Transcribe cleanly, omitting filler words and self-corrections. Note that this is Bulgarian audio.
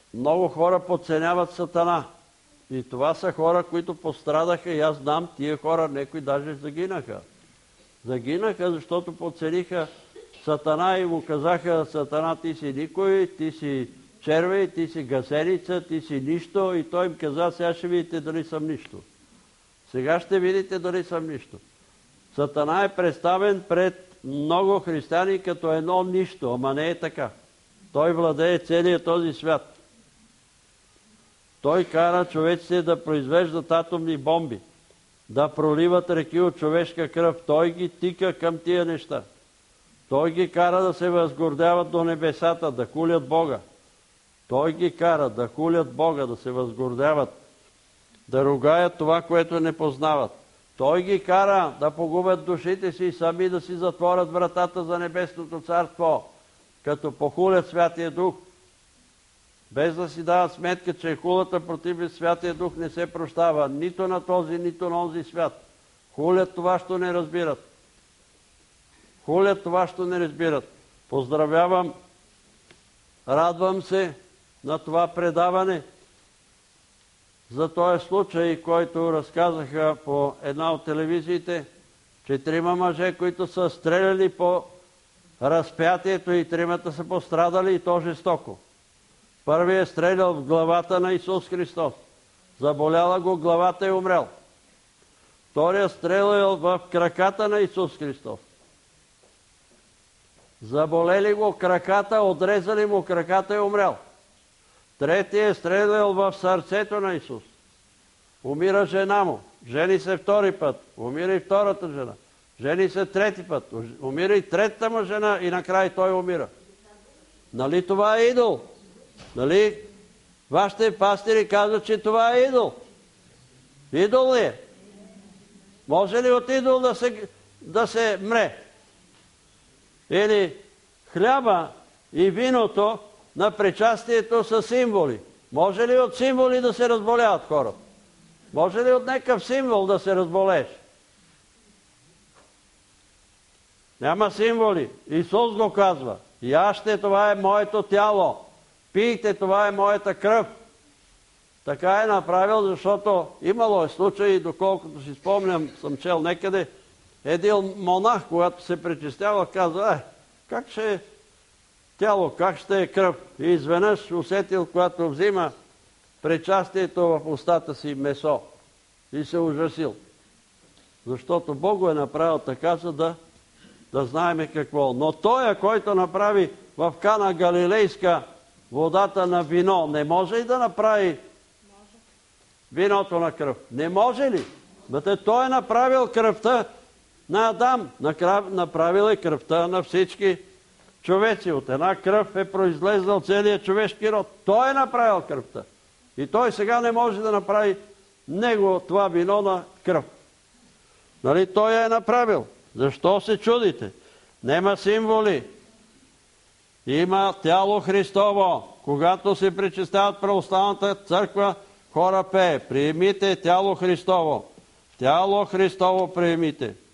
много хора подценяват Сатана. И това са хора, които пострадаха, и аз знам, тия хора, някои даже загинаха. Загинаха, защото подцениха Сатана и му казаха: Сатана, ти си никой, ти си червей, ти си гасеница, ти си нищо. И той им каза: сега ще видите дали съм нищо. Сега ще видите дали съм нищо. Сатана е представен пред много християни като едно нищо, ама не е така. Той владее целият този свят. Той кара човеците да произвеждат атомни бомби, да проливат реки от човешка кръв. Той ги тика към тия неща. Той ги кара да се възгордяват до небесата, да хулят Бога. Той ги кара да хулят Бога, да се възгордяват, да ругаят това, което не познават. Той ги кара да погубят душите си и сами да си затворят вратата за небесното царство, като похулят Святия Дух, без да си дават сметка, че хулата против Святия Дух не се прощава нито на този, нито на онзи свят. Хулят това, що не разбират. Хулят това, що не разбират. Поздравявам, радвам се на това предаване за този случай, който разказаха по една от телевизиите, че 3 мъже, които са стреляли по разпятието, и 3 са пострадали, и то жестоко. Първият е стрелял в главата на Исус Христос. Заболяла го главата и умрял. Вторият стрелял в краката на Исус Христос. Заболели го краката, отрезали му краката и умрял. Третият е стрелял в сърцето на Исус. Умира жена му. Жени се 2 път. Умира и 2-та жена. Жени се 3 път. Умира и 3-та му жена, и накрая той умира. Нали това е идол? Нали вашите пастири казват, че това е идол? Идол ли е? Може ли от идол да се мре? Или хляба и виното на причастието са символи. Може ли от символи да се разболяват хората? Може ли от някакъв символ да се разболееш? Няма символи. Исус го казва: яжте, това е моето тяло. Пийте, това е моята кръв. Така е направил, защото имало е случаи, доколкото си спомням, съм чел некъде, един монах, когато се причестява, казва: как ще е тяло, как ще е кръв? И изведнъж усетил, когато взима причастието в устата си месо, и се ужасил. Защото Бог го е направил така, за да знаеме какво. Но той, който направи в Кана Галилейска водата на вино, не може ли да направи виното на кръв? Не може ли? Той е направил кръвта на Адам, направил е кръвта на всички човеци. От една кръв е произлезъл целият човешки род. Той е направил кръвта. И той сега не може да направи него това вино на кръв. Нали той е направил? Защо се чудите? Нема символи. Има тяло Христово. Когато се причестяват православната църква, хора пее: приемите тяло Христово. Тяло Христово приемите.